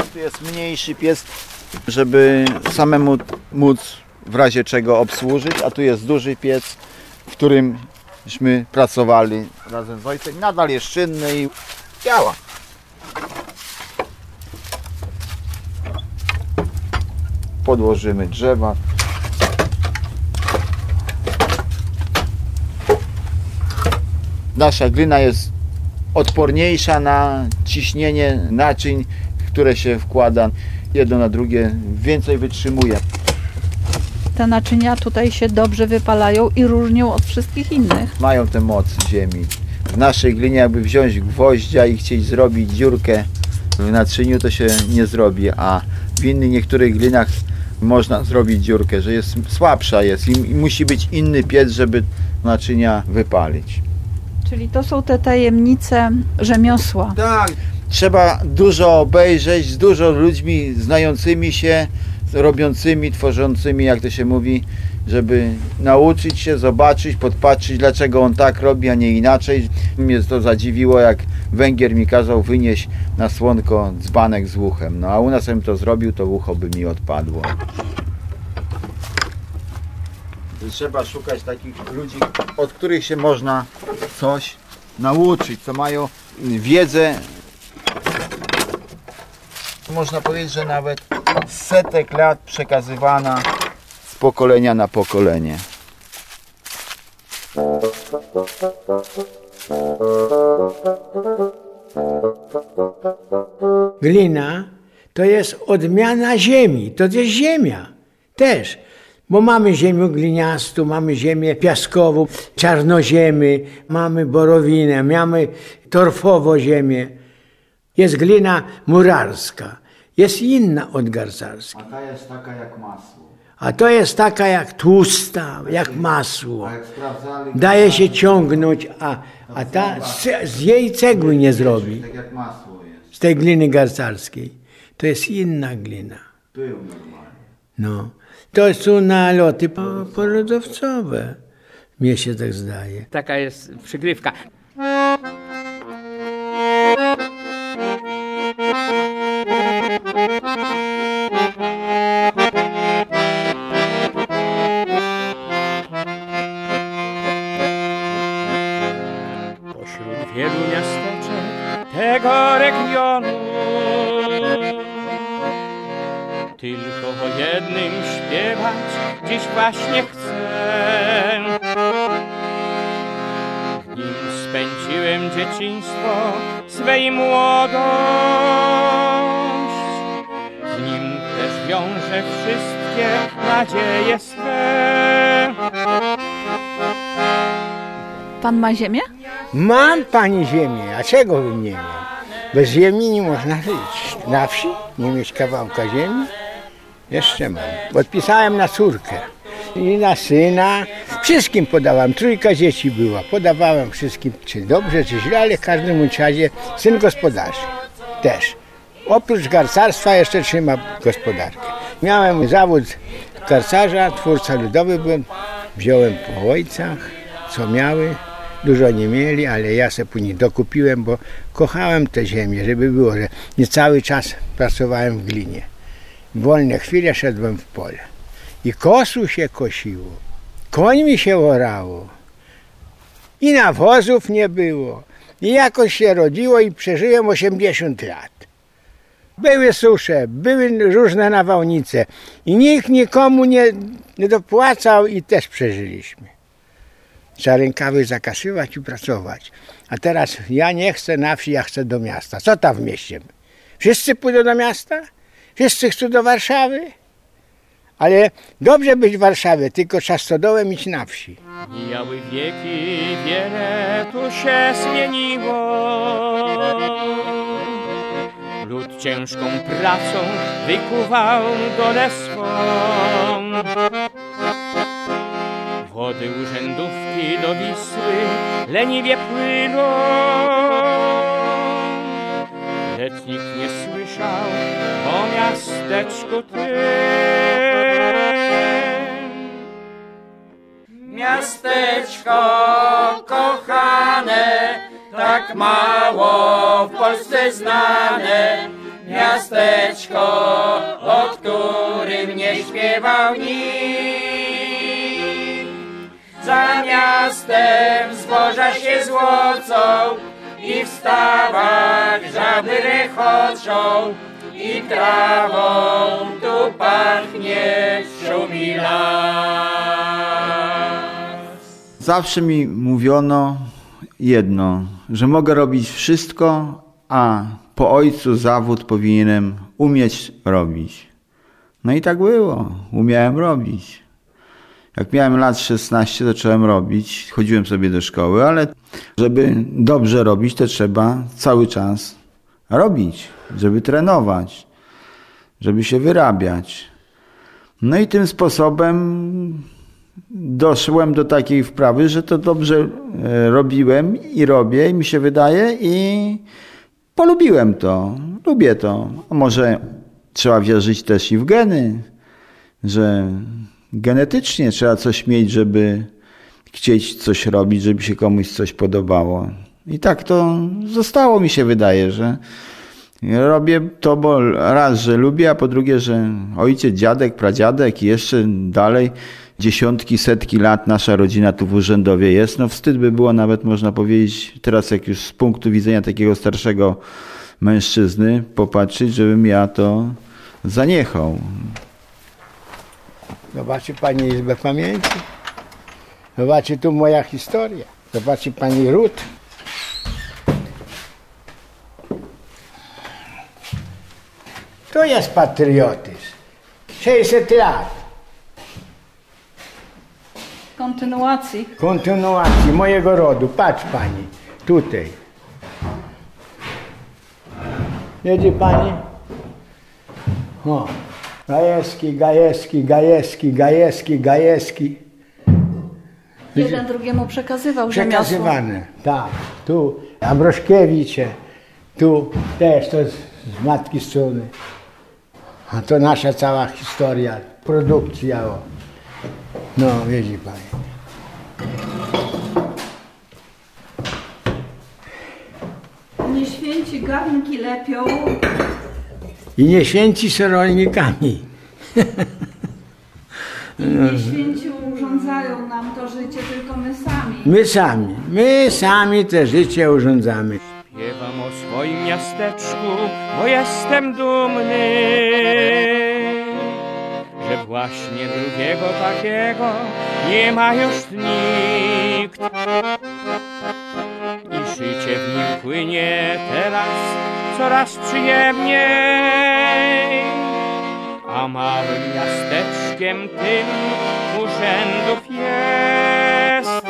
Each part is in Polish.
tu jest mniejszy piec, żeby samemu móc w razie czego obsłużyć, a tu jest duży piec, w którymśmy pracowali razem z ojcem. Nadal jest czynny i działa. Podłożymy drzewa. Nasza glina jest odporniejsza na ciśnienie naczyń, które się wkłada jedno na drugie, więcej wytrzymuje. Te naczynia tutaj się dobrze wypalają i różnią od wszystkich innych. Mają tę moc ziemi. W naszej glinie jakby wziąć gwoździa i chcieć zrobić dziurkę w naczyniu, to się nie zrobi, a w innych niektórych glinach można zrobić dziurkę, że jest słabsza jest i musi być inny piec, żeby naczynia wypalić. Czyli to są te tajemnice rzemiosła. Tak. Trzeba dużo obejrzeć z dużo ludźmi znającymi się, robiącymi, tworzącymi, jak to się mówi, żeby nauczyć się, zobaczyć, podpatrzeć, dlaczego on tak robi, a nie inaczej. Mnie to zadziwiło, jak Węgier mi kazał wynieść na słonko dzbanek z łuchem. No a u nas bym to zrobił, to ucho by mi odpadło. Trzeba szukać takich ludzi, od których się można coś nauczyć, co mają wiedzę, można powiedzieć, że nawet setek lat przekazywana z pokolenia na pokolenie. Glina to jest odmiana ziemi, to jest ziemia też. Bo mamy ziemię gliniastą, mamy ziemię piaskową, czarnoziemy, mamy borowinę, mamy torfowo ziemię. Jest glina murarska, jest inna od garcarskiej. A ta jest taka jak masło. A to jest taka jak tłusta, jak masło. A jak sprawdzali, Daje się ciągnąć, a ta z jej cegły nie zrobi. tak jak masło jest. Z tej gliny garcarskiej. To jest inna glina. Pył normalnie. No. To są naloty porodowcowe. Mnie się tak zdaje. Taka jest przygrywka. Pośród wielu miasteczek tego regionu tylko o jednym śpiewać dziś właśnie chcę. W nim spędziłem dzieciństwo swe i młodość. W nim też wiążę wszystkie nadzieje swe. Pan ma ziemię? Mam pani ziemię, a czego bym nie miał? Bez ziemi nie można żyć. Na wsi nie mieć kawałka ziemi? Jeszcze mam. Odpisałem na córkę i na syna. Wszystkim podawałem. 3 dzieci była. Podawałem wszystkim, czy dobrze, czy źle, ale w każdym razie syn gospodarzy też. Oprócz garcarstwa jeszcze trzyma gospodarkę. Miałem zawód garcarza, twórca ludowy byłem. Wziąłem po ojcach, co miały. Dużo nie mieli, ale ja sobie później dokupiłem, bo kochałem tę ziemię, żeby było, że nie cały czas pracowałem w glinie. W wolne chwile szedłem w pole. I kosu się kosiło, końmi się orało. I nawozów nie było. I jakoś się rodziło i przeżyłem 80 lat. Były susze, były różne nawałnice i nikt nikomu nie dopłacał i też przeżyliśmy. Trzeba rękawy zakasywać i pracować. A teraz ja nie chcę na wsi, ja chcę do miasta. Co tam w mieście? Wszyscy pójdą do miasta? Wszyscy chcą do Warszawy? Ale dobrze być w Warszawie, tylko trzeba stodołem iść na wsi. Mijały wieki, wiele tu się zmieniło. Lud ciężką pracą wykuwał dolę swą. Wody urzędówki do Wisły leniwie płyną, lecz nikt nie słyszał o miasteczku tym. Miasteczko kochane, tak mało w Polsce znane, miasteczko, o którym nie śpiewał nikt. Za miastem zboża się złocą i w stawach żaby rechoczą i trawą tu pachnie szumi las. Zawsze mi mówiono jedno, że mogę robić wszystko, a po ojcu zawód powinienem umieć robić. No i tak było, umiałem robić. Jak miałem lat 16, zacząłem robić, chodziłem sobie do szkoły, ale żeby dobrze robić, to trzeba cały czas robić, żeby trenować, żeby się wyrabiać. No i tym sposobem doszłem do takiej wprawy, że to dobrze robiłem i robię, i mi się wydaje, i polubiłem to, lubię to. A może trzeba wierzyć też i w geny, że genetycznie trzeba coś mieć, żeby chcieć coś robić, żeby się komuś coś podobało. I tak to zostało, mi się wydaje, że robię to, bo raz, że lubię, a po drugie, że ojciec, dziadek, pradziadek i jeszcze dalej dziesiątki, setki lat nasza rodzina tu w Urzędowie jest. No wstyd by było nawet, można powiedzieć, teraz jak już z punktu widzenia takiego starszego mężczyzny popatrzeć, żebym ja to zaniechał. Zobaczy pani Izbę Pamięci. Zobaczy tu moja historia. Zobaczy pani Rut. To jest patriotyzm. 600 lat kontynuacji mojego rodu. Patrz pani, tutaj. Widzi pani? O. Gajewski, Gajewski, Gajewski, Gajewski, Gajewski. Jeden drugiemu przekazywał Przekazywane, tak. Tu Ambroszkiewicze, tu też to z matki strony. A to nasza cała historia, produkcja. O. No, widzi pani. Nie święci garnki lepią. I nie święci są rolnikami. Nie święci urządzają nam to życie, tylko my sami. My sami te życie urządzamy. Śpiewam o swoim miasteczku, bo jestem dumny, że właśnie drugiego takiego nie ma już nikt. I życie w nim płynie teraz coraz przyjemniej, a małym miasteczkiem tym urzędów jest.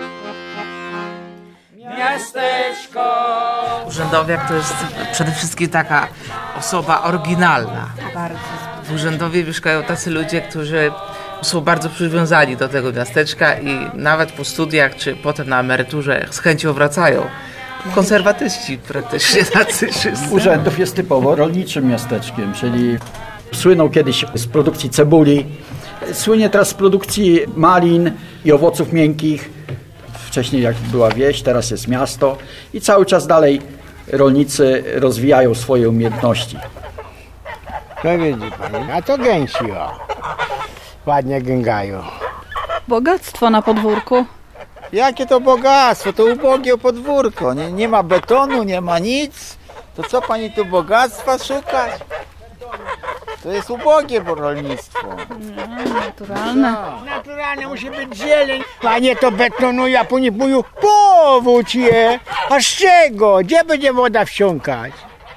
Miasteczko. Urzędowiak to jest przede wszystkim taka osoba oryginalna. W Urzędowie mieszkają tacy ludzie, którzy są bardzo przywiązani do tego miasteczka i nawet po studiach czy potem na emeryturze z chęcią wracają. Konserwatyści praktycznie tacy wszyscy. Urzędów jest typowo rolniczym miasteczkiem, czyli słynął kiedyś z produkcji cebuli, słynie teraz z produkcji malin i owoców miękkich. Wcześniej jak była wieś, teraz jest miasto i cały czas dalej rolnicy rozwijają swoje umiejętności. To widzi pani, a to gęsi, o. Ładnie gęgają. Bogactwo na podwórku. Jakie to bogactwo, to ubogie podwórko, nie ma betonu, nie ma nic. To co pani tu bogactwa szukać? To jest ubogie rolnictwo. Naturalne. Naturalnie musi być zieleń, a nie to betonuje, a później mówią, powódź je. A z czego? Gdzie będzie woda wsiąkać?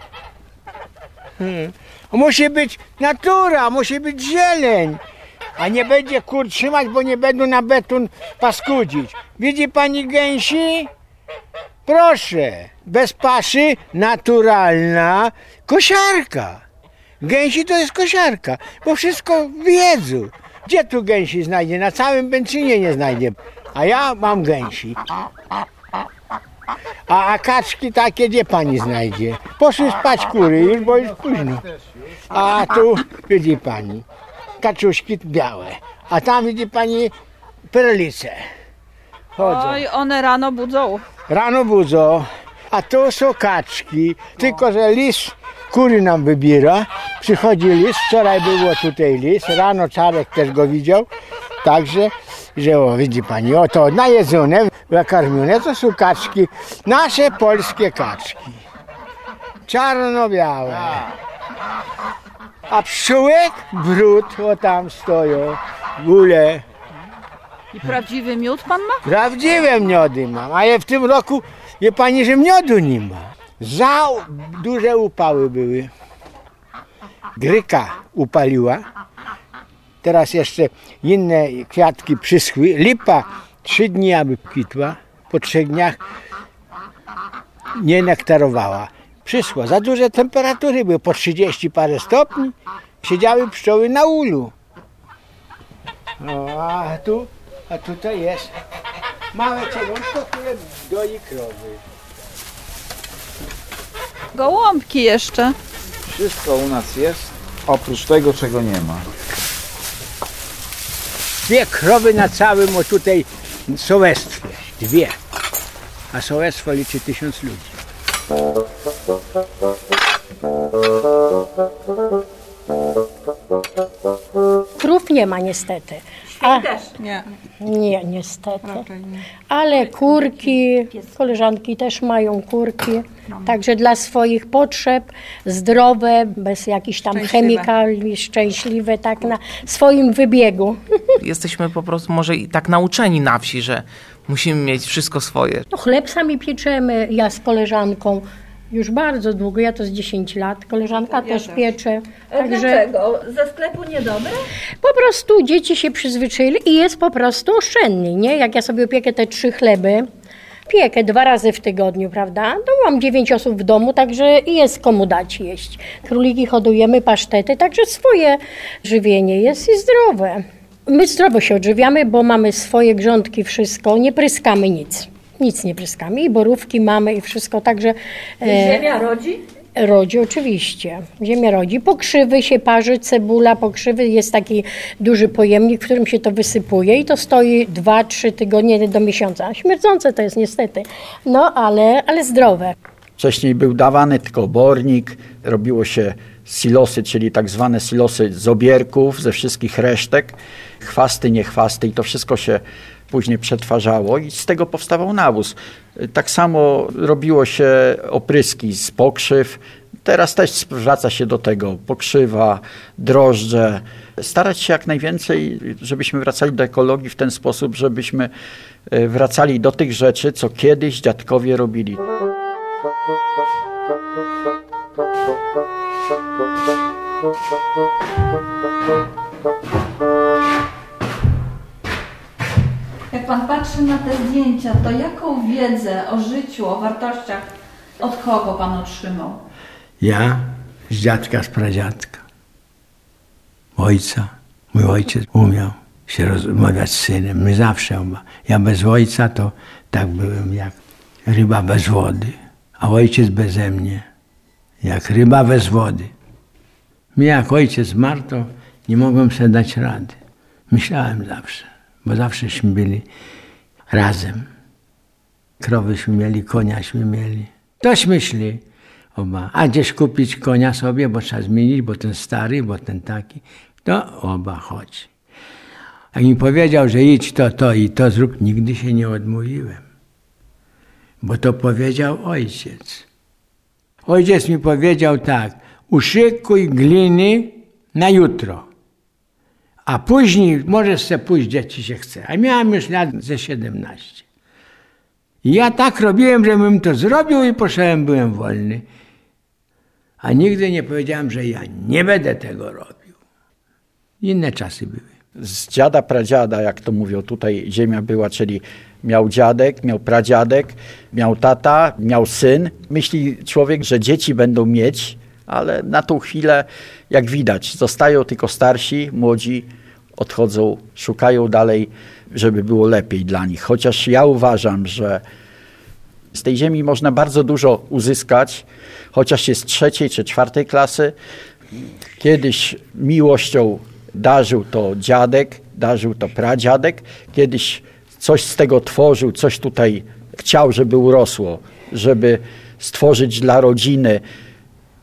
Musi być natura, musi być zieleń. A nie będzie kur trzymać, bo nie będą na beton paskudzić. Widzi pani gęsi? Proszę, bez paszy, naturalna kosiarka. Gęsi to jest kosiarka, bo wszystko wiedzą. Gdzie tu gęsi znajdzie? Na całym Bęczynie nie znajdzie. A ja mam gęsi. A kaczki takie gdzie pani znajdzie? Poszły spać kury już, bo już późno. A tu widzi pani, kaczuszki białe. A tam widzi pani perlice. Chodzą. Oj, one rano budzą. Rano budzą, a tu są kaczki, tylko że lis kury nam wybiera. Przychodzi lis, wczoraj było tutaj lis, rano Czarek też go widział. Także, że o, widzi pani, oto najedzone, nakarmione, to są kaczki, nasze polskie kaczki. Czarno-białe. A pszczółek brud, o tam stoją, góle. I prawdziwy miód pan ma? Prawdziwe miody mam, ale w tym roku, wie pani, że miodu nie ma. Za duże upały były. Gryka upaliła. Teraz jeszcze inne kwiatki przyschły. Lipa 3 dni aby kwitła. Po 3 dniach nie nektarowała. Przyschła. Za duże temperatury były, po 30 parę stopni. Siedziały pszczoły na ulu. No, a tutaj jest małe cielątko, które doi krowy. Gołąbki jeszcze. Wszystko u nas jest, oprócz tego, czego nie ma. 2 krowy na całym o tutaj sołectwie. 2. A sołectwo liczy 1000 ludzi. Krów nie ma niestety. Nie, niestety. Ale kurki, koleżanki też mają kurki. Także dla swoich potrzeb, zdrowe, bez jakichś tam chemikali, szczęśliwe, tak na swoim wybiegu. Jesteśmy po prostu może i tak nauczeni na wsi, że musimy mieć wszystko swoje. No, chleb sami pieczemy, ja z koleżanką. Już bardzo długo, ja to z 10 lat, koleżanka też piecze. Także Dlaczego? Ze sklepu niedobre? po prostu dzieci się przyzwyczaili i jest po prostu oszczędniej, nie? Jak ja sobie opiekę te 3 chleby, piekę 2 razy w tygodniu, prawda? No mam 9 osób w domu, także jest komu dać jeść. Króliki hodujemy, pasztety, także swoje żywienie jest i zdrowe. My zdrowo się odżywiamy, bo mamy swoje grządki, wszystko, nie pryskamy nic. Nic nie pryskamy i borówki mamy i wszystko, także... Ziemia rodzi? Rodzi oczywiście, ziemia rodzi. Pokrzywy się parzy, cebula, pokrzywy, jest taki duży pojemnik, w którym się to wysypuje i to stoi 2-3 tygodnie do miesiąca. Śmierdzące to jest niestety, no ale zdrowe. Wcześniej był dawany tylko obornik, robiło się silosy, czyli tak zwane silosy z obierków, ze wszystkich resztek, chwasty, niechwasty i to wszystko się później przetwarzało i z tego powstawał nawóz. Tak samo robiło się opryski z pokrzyw. Teraz też wraca się do tego pokrzywa, drożdże. Starać się jak najwięcej, żebyśmy wracali do ekologii w ten sposób, żebyśmy wracali do tych rzeczy, co kiedyś dziadkowie robili. Jak pan patrzy na te zdjęcia, to jaką wiedzę o życiu, o wartościach, od kogo pan otrzymał? Ja z dziadka, z pradziadka. Ojca. Mój ojciec umiał się rozmawiać z synem. My zawsze oba. Ja bez ojca to tak byłem jak ryba bez wody, a ojciec beze mnie jak ryba bez wody. Mi jak ojciec zmarł, to nie mogłem sobie dać rady. Myślałem zawsze, bo zawsześmy byli razem. Krowyśmy mieli, koniaśmy mieli. Tośmy szli oba. A gdzieś kupić konia sobie, bo trzeba zmienić, bo ten stary, bo ten taki. To oba chodź. Jak mi powiedział, że idź to i to zrób, nigdy się nie odmówiłem. Bo to powiedział ojciec. Ojciec mi powiedział tak, uszykuj gliny na jutro. A później możesz sobie pójść, gdzie ci się chce. A miałem już lat ze 17. I ja tak robiłem, żebym to zrobił i poszedłem, byłem wolny. A nigdy nie powiedziałem, że ja nie będę tego robił. Inne czasy były. Z dziada, pradziada, jak to mówią, tutaj ziemia była, czyli miał dziadek, miał pradziadek, miał tata, miał syn. Myśli człowiek, że dzieci będą mieć, ale na tą chwilę, jak widać, zostają tylko starsi, młodzi odchodzą, szukają dalej, żeby było lepiej dla nich. Chociaż ja uważam, że z tej ziemi można bardzo dużo uzyskać, chociaż jest 3. czy 4. klasy. Kiedyś miłością darzył to dziadek, darzył to pradziadek. Kiedyś coś z tego tworzył, coś tutaj chciał, żeby urosło, żeby stworzyć dla rodziny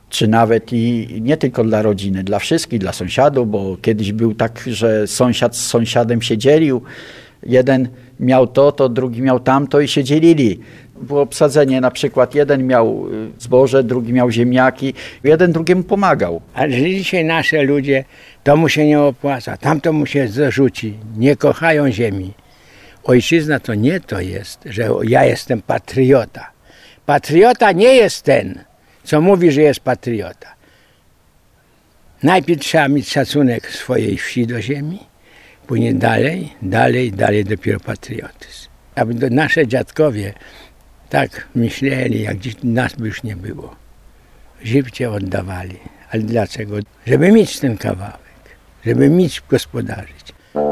czy nawet i nie tylko dla rodziny, dla wszystkich, dla sąsiadów, bo kiedyś był tak, że sąsiad z sąsiadem się dzielił. Jeden miał to drugi miał tamto i się dzielili. Było obsadzenie, na przykład jeden miał zboże, drugi miał ziemniaki, jeden drugiemu pomagał. Ale dzisiaj nasze ludzie, to mu się nie opłaca, tamto mu się zarzuci, nie kochają ziemi. Ojczyzna to nie to jest, że ja jestem patriota. Patriota nie jest ten, co mówi, że jest patriota. Najpierw trzeba mieć szacunek swojej wsi do ziemi, później dalej dopiero patriotyzm. Aby nasze dziadkowie tak myśleli, jak dziś nas by już nie było. Żywcie oddawali. Ale dlaczego? Żeby mieć ten kawałek, żeby mieć gospodarzyć.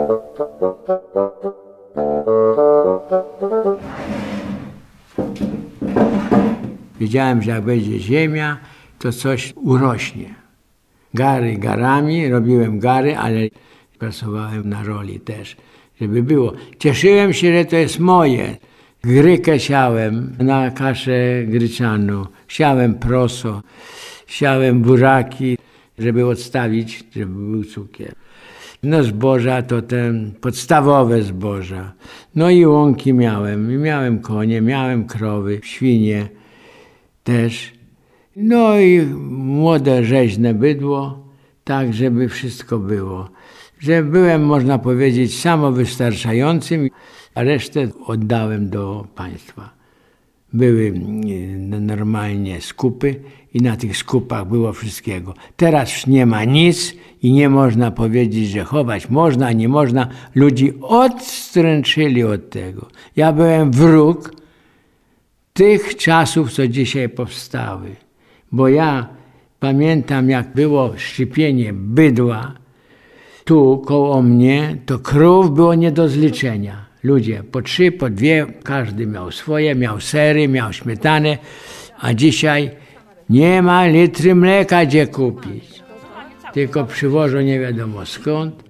Wiedziałem, że jak będzie ziemia, to coś urośnie. Gary garami, robiłem gary, ale pracowałem na roli też, żeby było. Cieszyłem się, że to jest moje. Grykę siałem na kaszę gryczaną, siałem proso, siałem buraki, żeby odstawić, żeby był cukier. No zboża to ten podstawowe zboża. No i łąki miałem konie, miałem krowy, świnie też. No i młode rzeźne bydło, tak żeby wszystko było. Że byłem, można powiedzieć, samowystarczającym, a resztę oddałem do państwa. Były normalnie skupy i na tych skupach było wszystkiego. Teraz już nie ma nic i nie można powiedzieć, że chować można, nie można. Ludzi odstręczyli od tego. Ja byłem wróg tych czasów, co dzisiaj powstały. Bo ja pamiętam, jak było szczypienie bydła, tu koło mnie, to krów było nie do zliczenia. Ludzie po 3, po 2, każdy miał swoje, miał sery, miał śmietanę, a dzisiaj nie ma litry mleka gdzie kupić. Tylko przywożą nie wiadomo skąd.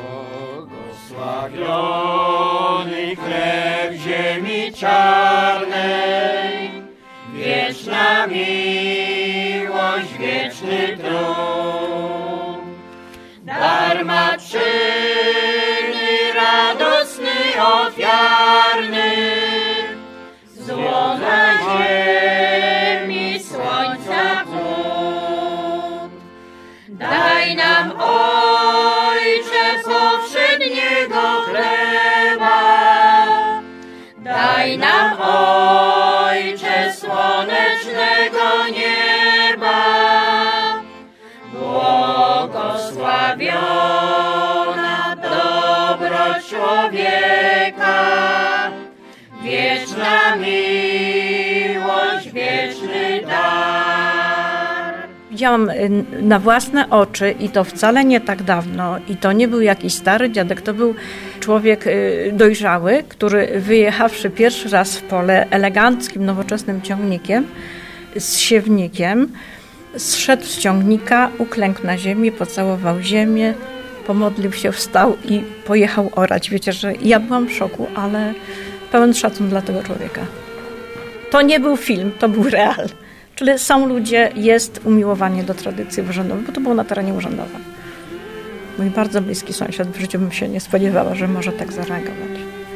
Błogosławiony chleb ziemi czarnej, wieczna miłość, wieczny trud. Dar matczyny radosny, ofiarny, złota ziemi, słońca chłód. Daj nam, Ojcze, powszedniego chleba, daj nam, Ojcze, słonecznego nieba, błogosławiona dobroć człowieka, wieczna miłość, wieczny dar. Widziałam na własne oczy i to wcale nie tak dawno i to nie był jakiś stary dziadek, to był człowiek dojrzały, który wyjechawszy pierwszy raz w pole eleganckim, nowoczesnym ciągnikiem z siewnikiem, zszedł z ciągnika, uklękł na ziemi, pocałował ziemię, pomodlił się, wstał i pojechał orać. Wiecie, że ja byłam w szoku, ale pełen szacun dla tego człowieka. To nie był film, to był real. Czyli są ludzie, jest umiłowanie do tradycji urzędowej, bo to było na terenie urzędowym. Mój bardzo bliski sąsiad, w życiu bym się nie spodziewała, że może tak zareagować.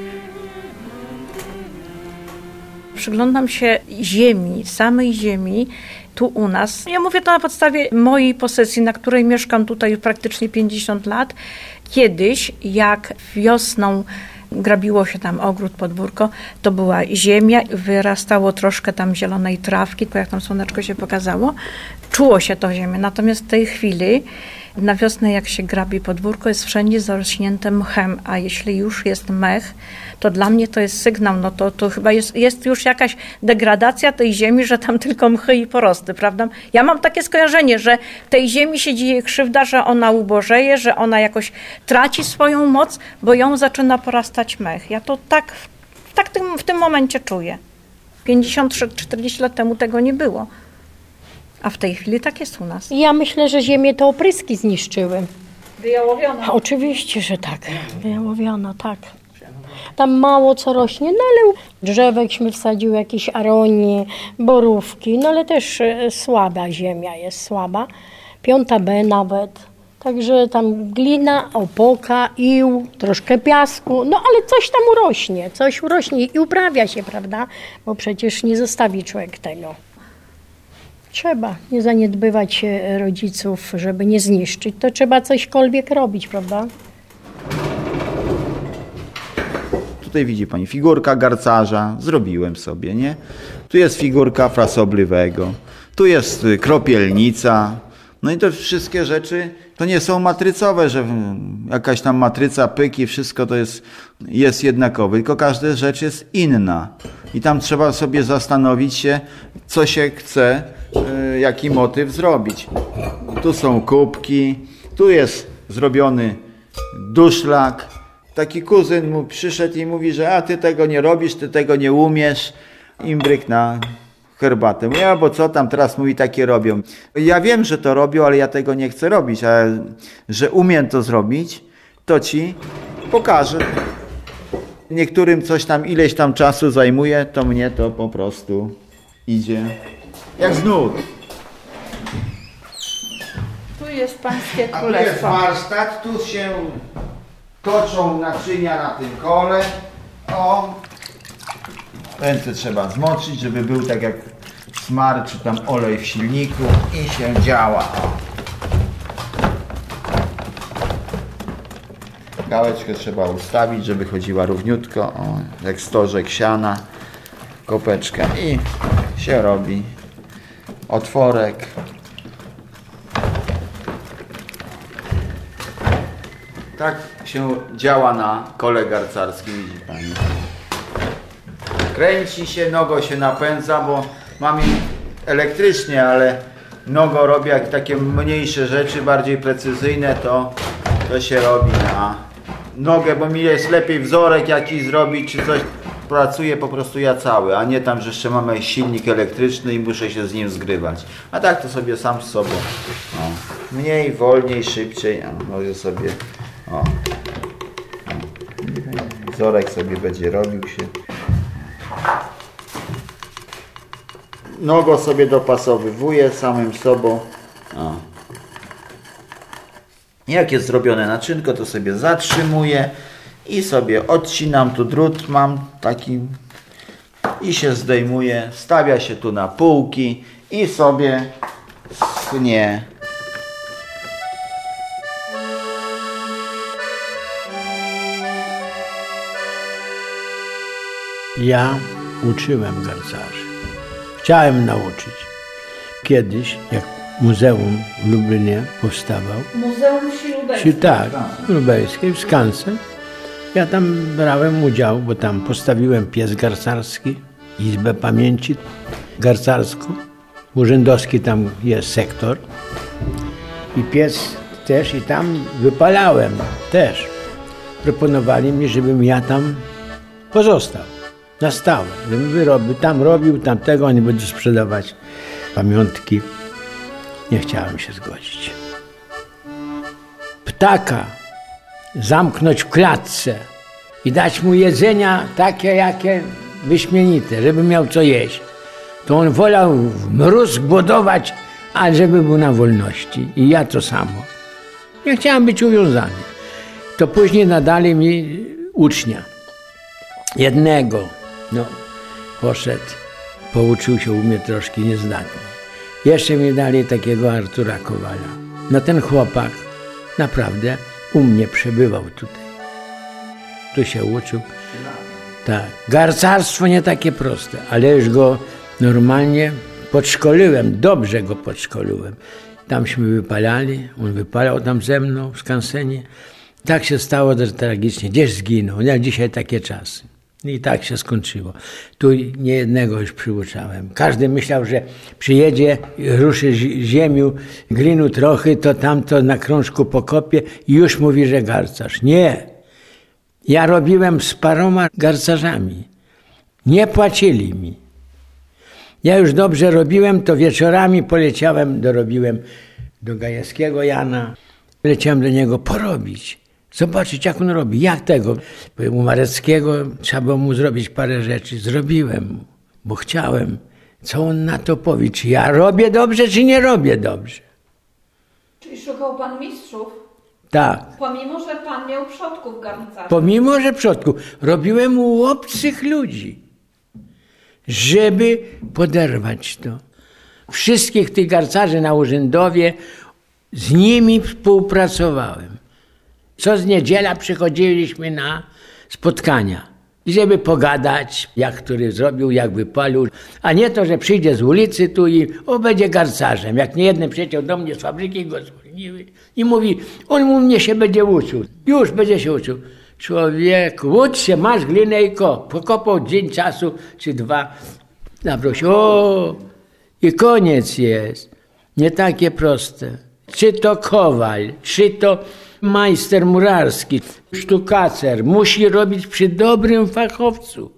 Przyglądam się ziemi, samej ziemi, tu u nas. Ja mówię to na podstawie mojej posesji, na której mieszkam tutaj praktycznie 50 lat. Kiedyś, jak wiosną grabiło się tam ogród, podwórko, to była ziemia, wyrastało troszkę tam zielonej trawki, jak tam słoneczko się pokazało. Czuło się to ziemię. Natomiast w tej chwili, na wiosnę jak się grabi podwórko, jest wszędzie zarośnięte mchem, a jeśli już jest mech, to dla mnie to jest sygnał, no to chyba jest już jakaś degradacja tej ziemi, że tam tylko mchy i porosty, prawda? Ja mam takie skojarzenie, że tej ziemi się dzieje krzywda, że ona ubożeje, że ona jakoś traci swoją moc, bo ją zaczyna porastać mech. Ja to tak w tym momencie czuję. 50-40 lat temu tego nie było. A w tej chwili tak jest u nas. Ja myślę, że ziemię to opryski zniszczyły. Wyjałowiono. Oczywiście, że tak. Wyjałowiono, tak. Tam mało co rośnie, no ale drzewekśmy wsadził, jakieś aronie, borówki, no ale też słaba ziemia jest, słaba. 5B nawet. Także tam glina, opoka, ił, troszkę piasku, no ale coś urośnie i uprawia się, prawda? Bo przecież nie zostawi człowiek tego. Trzeba nie zaniedbywać rodziców, żeby nie zniszczyć, to trzeba cośkolwiek robić, prawda? Tutaj widzi pani figurka garcarza, zrobiłem sobie, nie? Tu jest figurka frasobliwego, tu jest kropielnica. No i to wszystkie rzeczy to nie są matrycowe, że jakaś tam matryca, pyk i wszystko to jest jednakowe, tylko każda rzecz jest inna. I tam trzeba sobie zastanowić się, co się chce, jaki motyw zrobić. Tu są kubki, tu jest zrobiony duszlak. Taki kuzyn mu przyszedł i mówi, że a ty tego nie robisz, ty tego nie umiesz. Imbryk na herbatę. Ja, bo co tam teraz mówi, takie robią. Ja wiem, że to robią, ale ja tego nie chcę robić, a że umiem to zrobić, to ci pokażę. Niektórym coś tam ileś tam czasu zajmuje, to mnie to po prostu idzie jak z nut. Tu jest pańskie A tu jest warsztat, tu się toczą naczynia na tym kole. O, ręce trzeba zmoczyć, żeby był tak jak smar czy tam olej w silniku i się działa. Gałeczkę trzeba ustawić, żeby chodziła równiutko, o, jak stożek siana, kopeczka i się robi otworek. Tak się działa na kole garcarskim, widzi pani. Kręci się, nogo się napędza, bo mam elektrycznie, ale nogo robi jak takie mniejsze rzeczy, bardziej precyzyjne, to się robi na nogę, bo mi jest lepiej wzorek jakiś zrobić, czy coś. Pracuję po prostu ja cały, a nie tam, że jeszcze mamy silnik elektryczny i muszę się z nim zgrywać. A tak to sobie sam z sobą. O. Mniej, wolniej, szybciej, może sobie wzorek sobie będzie robił się. Nogo sobie dopasowywuję samym sobą. O. Jak jest zrobione naczynko, to sobie zatrzymuję i sobie odcinam, tu drut mam taki i się zdejmuje, stawia się tu na półki i sobie schnie. Ja uczyłem garcarzy. Chciałem nauczyć. Kiedyś, jak muzeum w Lublinie powstawał. Muzeum Śródeckie. Tak, lubelskie, w Skansen. Ja tam brałem udział, bo tam postawiłem piec garcarski, Izbę Pamięci garcarską. Urzędowski tam jest sektor. I piec też, i tam wypalałem też. Proponowali mi, żebym ja tam pozostał. Na stałe, żebym wyrobił, tam robił, tamtego, a nie będę sprzedawać pamiątki. Nie chciałem się zgodzić. Ptaka zamknąć w klatce i dać mu jedzenia takie, jakie wyśmienite, żeby miał co jeść. To on wolał w mróz głodować, a żeby był na wolności. I ja to samo. Nie chciałem być uwiązany. To później nadali mi ucznia. Jednego. No, poszedł, pouczył się u mnie troszkę niezdatny. Jeszcze mi dali takiego Artura Kowala. No ten chłopak naprawdę u mnie przebywał tutaj. Tu się uczył. Tak. Garcarstwo nie takie proste, ale już go normalnie podszkoliłem, dobrze go podszkoliłem. Tamśmy wypalali, on wypalał tam ze mną w skansenie. Tak się stało tragicznie, gdzieś zginął. Ja dzisiaj takie czasy. I tak się skończyło. Tu niejednego już przyuczałem. Każdy myślał, że przyjedzie, ruszy ziemię, glinu trochę, to tamto na krążku pokopie i już mówi, że garcarz. Nie. Ja robiłem z paroma garcarzami. Nie płacili mi. Ja już dobrze robiłem, to wieczorami poleciałem, dorobiłem do Gajewskiego Jana. Leciałem do niego porobić. Zobaczyć, jak on robi. Jak tego? U Mareckiego trzeba było mu zrobić parę rzeczy. Zrobiłem mu, bo chciałem. Co on na to powie? Czy ja robię dobrze, czy nie robię dobrze? Czyli szukał pan mistrzów? Tak. Pomimo, że pan miał przodków garncarzy. Pomimo, że przodku robiłem u obcych ludzi, żeby poderwać to. Wszystkich tych garncarzy na Urzędowie, z nimi współpracowałem. Co z niedziela przychodziliśmy na spotkania. I żeby pogadać, jak który zrobił, jak wypalił. A nie to, że przyjdzie z ulicy tu i będzie garncarzem. Jak nie jeden przyjechał do mnie z fabryki, go zwolniły. I mówi, on u mnie się będzie uczył. Już będzie się uczył. Człowieku, ucz się, masz glinę i kop. Pokopał dzień czasu, czy dwa. Zaprosił, i koniec jest. Nie takie proste. Czy to kowal, czy to majster murarski, sztukacer, musi robić przy dobrym fachowcu.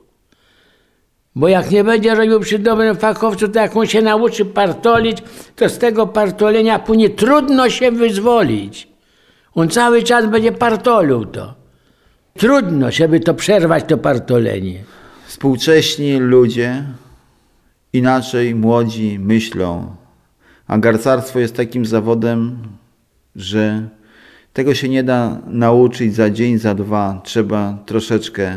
Bo jak nie będzie robił przy dobrym fachowcu, to jak on się nauczy partolić, to z tego partolenia później trudno się wyzwolić. On cały czas będzie partolił to. Trudno, żeby to przerwać, to partolenie. Współcześni ludzie inaczej młodzi myślą, a garcarstwo jest takim zawodem, że tego się nie da nauczyć za dzień, za dwa. Trzeba troszeczkę,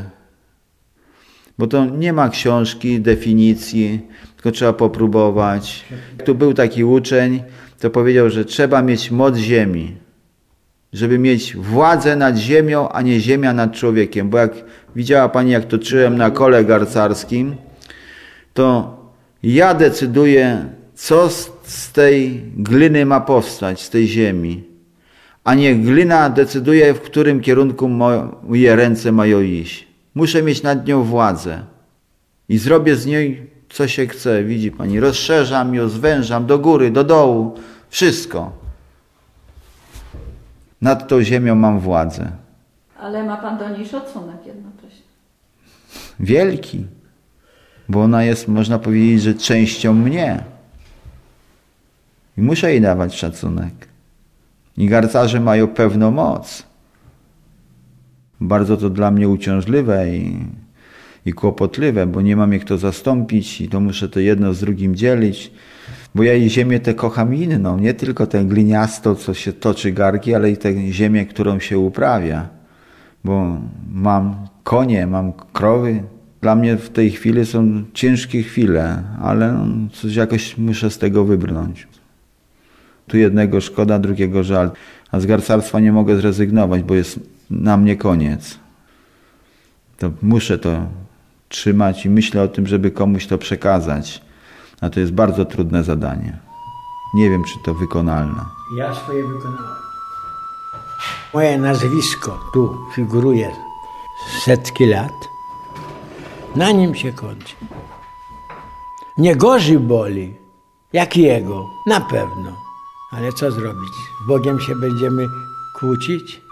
bo to nie ma książki, definicji, tylko trzeba popróbować. Tu był taki uczeń, to powiedział, że trzeba mieć moc ziemi, żeby mieć władzę nad ziemią, a nie ziemia nad człowiekiem. Bo jak widziała pani, jak toczyłem na kole garcarskim, to ja decyduję, co z tej gliny ma powstać, z tej ziemi. A nie glina decyduje, w którym kierunku moje ręce mają iść. Muszę mieć nad nią władzę. I zrobię z niej, co się chce. Widzi pani, rozszerzam ją, zwężam do góry, do dołu. Wszystko. Nad tą ziemią mam władzę. Ale ma pan do niej szacunek jednocześnie. Wielki. Bo ona jest, można powiedzieć, że częścią mnie. I muszę jej dawać szacunek. I garcarze mają pewną moc. Bardzo to dla mnie uciążliwe i kłopotliwe, bo nie mam jak to zastąpić i to muszę to jedno z drugim dzielić. Bo ja i ziemię tę kocham inną, nie tylko tę gliniastą, co się toczy garki, ale i tę ziemię, którą się uprawia. Bo mam konie, mam krowy. Dla mnie w tej chwili są ciężkie chwile, ale coś jakoś muszę z tego wybrnąć. Tu jednego szkoda, drugiego żal. A z garcarstwa nie mogę zrezygnować, bo jest na mnie koniec. To muszę to trzymać i myślę o tym, żeby komuś to przekazać. A to jest bardzo trudne zadanie. Nie wiem, czy to wykonalne. Ja swoje wykonałem. Moje nazwisko tu figuruje setki lat. Na nim się kończy. Nie gorzej boli, jak jego, na pewno. Ale co zrobić? Z Bogiem się będziemy kłócić?